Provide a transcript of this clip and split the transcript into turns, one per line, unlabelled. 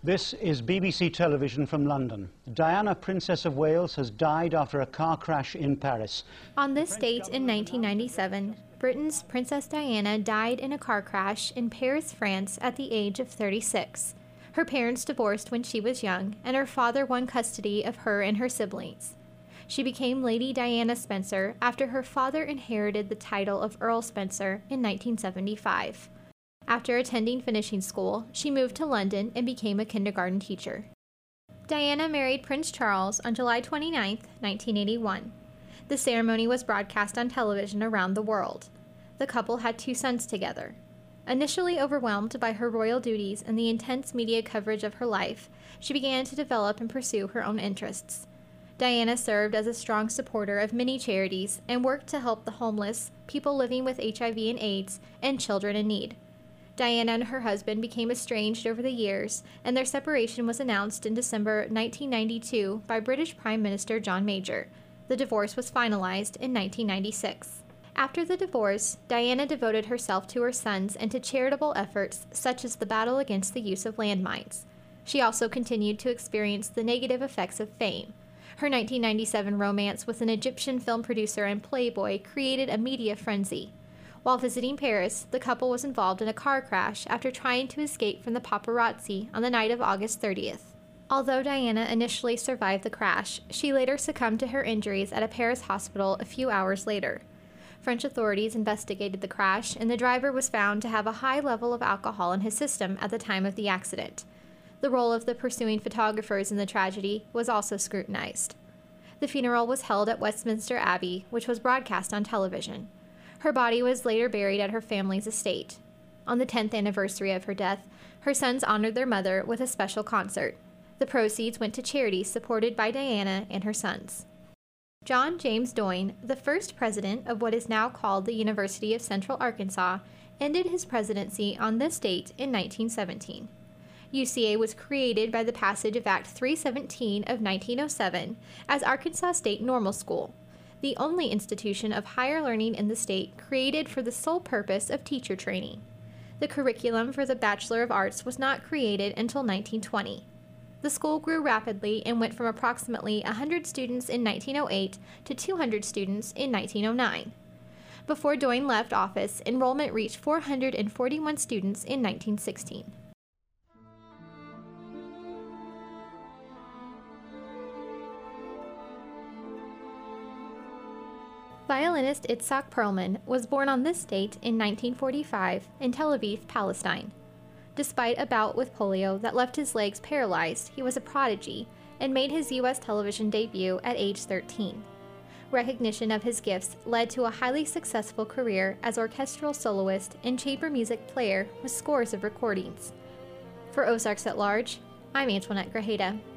This is BBC Television from London. Diana, Princess of Wales, has died after a car crash in Paris.
On this date in 1997, Britain's Princess Diana died in a car crash in Paris, France at the age of 36. Her parents divorced when she was young, and her father won custody of her and her siblings. She became Lady Diana Spencer after her father inherited the title of Earl Spencer in 1975. After attending finishing school, she moved to London and became a kindergarten teacher. Diana married Prince Charles on July 29, 1981. The ceremony was broadcast on television around the world. The couple had 2 sons together. Initially overwhelmed by her royal duties and the intense media coverage of her life, she began to develop and pursue her own interests. Diana served as a strong supporter of many charities and worked to help the homeless, people living with HIV and AIDS, and children in need. Diana and her husband became estranged over the years, and their separation was announced in December 1992 by British Prime Minister John Major. The divorce was finalized in 1996. After the divorce, Diana devoted herself to her sons and to charitable efforts such as the battle against the use of landmines. She also continued to experience the negative effects of fame. Her 1997 romance with an Egyptian film producer and playboy created a media frenzy. While visiting Paris, the couple was involved in a car crash after trying to escape from the paparazzi on the night of August 30th. Although Diana initially survived the crash, she later succumbed to her injuries at a Paris hospital a few hours later. French authorities investigated the crash, and the driver was found to have a high level of alcohol in his system at the time of the accident. The role of the pursuing photographers in the tragedy was also scrutinized. The funeral was held at Westminster Abbey, which was broadcast on television. Her body was later buried at her family's estate. On the 10th anniversary of her death, her sons honored their mother with a special concert. The proceeds went to charities supported by Diana and her sons. John James Doyne, the first president of what is now called the University of Central Arkansas, ended his presidency on this date in 1917. UCA was created by the passage of Act 317 of 1907 as Arkansas State Normal School, the only institution of higher learning in the state created for the sole purpose of teacher training. The curriculum for the Bachelor of Arts was not created until 1920. The school grew rapidly and went from approximately 100 students in 1908 to 200 students in 1909. Before Doyne left office, enrollment reached 441 students in 1916. Violinist Itzhak Perlman was born on this date in 1945 in Tel Aviv, Palestine. Despite a bout with polio that left his legs paralyzed, he was a prodigy and made his U.S. television debut at age 13. Recognition of his gifts led to a highly successful career as orchestral soloist and chamber music player with scores of recordings. For Ozarks at Large, I'm Antoinette Grajeda.